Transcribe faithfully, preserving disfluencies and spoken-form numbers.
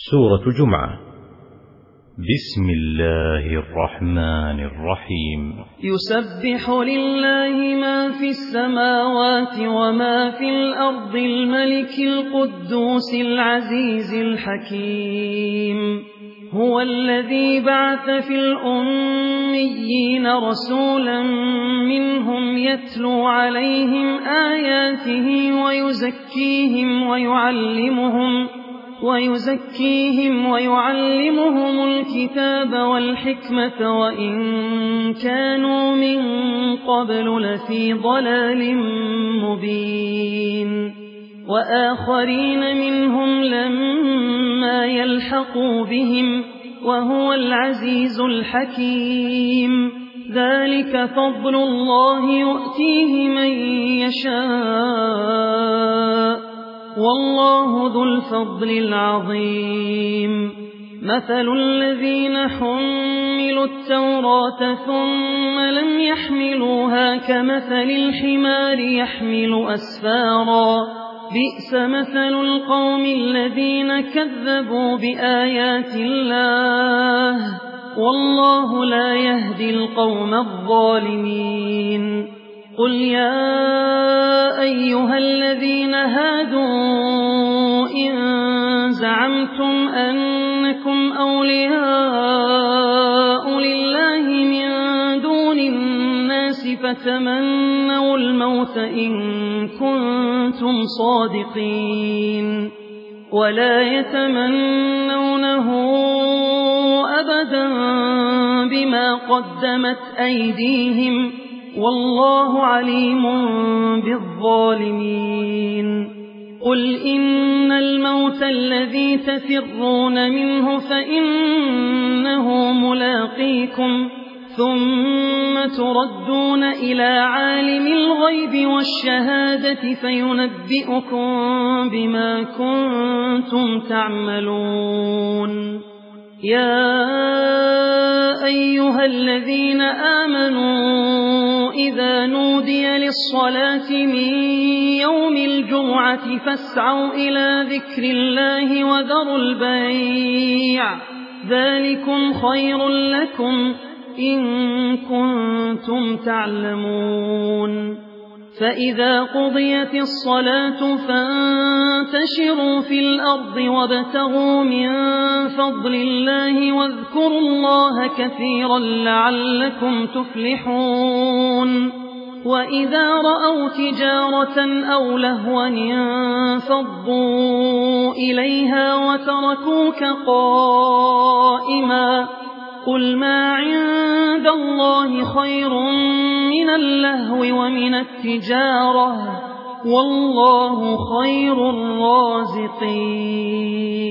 سورة جمعة. بسم الله الرحمن الرحيم. يسبح لله ما في السماوات وما في الأرض الملك القدوس العزيز الحكيم. هو الذي بعث في الأميين رسولا منهم يتلو عليهم آياته ويزكيهم ويعلمهم ويزكيهم ويعلمهم الكتاب والحكمة وإن كانوا من قبل لفي ضلال مبين. وآخرين منهم لما يلحقوا بهم وهو العزيز الحكيم. ذلك فضل الله يؤتيه من يشاء والله ذو الفضل العظيم. مثل الذين حملوا التوراة ثم لم يحملوها كمثل الحمار يحمل أسفارا بئس مثل القوم الذين كذبوا بآيات الله والله لا يهدي القوم الظالمين. قل يا أيها الذين هادوا إن زعمتم أنكم أولياء لله من دون الناس فتمنوا الموت إن كنتم صادقين ولا يتمنونه أبدا بما قدمت أيديهم والله عليم بالظالمين. قل إن الموت الذي تفرون منه فإنه ملاقيكم ثم تردون إلى عالم الغيب والشهادة فينبئكم بما كنتم تعملون. يا أيها الذين آمنوا إذا نودي للصلاة من يوم الجمعة فاسعوا إلى ذكر الله وذروا البيع ذلكم خير لكم إن كنتم تعلمون. فإذا قضيت الصلاة فانتشروا في الأرض وابتغوا من فضل الله واذكروا الله كثيرا لعلكم تفلحون. وإذا رأوا تجارة أو لهوا انفضوا إليها وتركوك قائما قل ما عند الله خير من اللهو ومن التجارة والله خير الرازقين.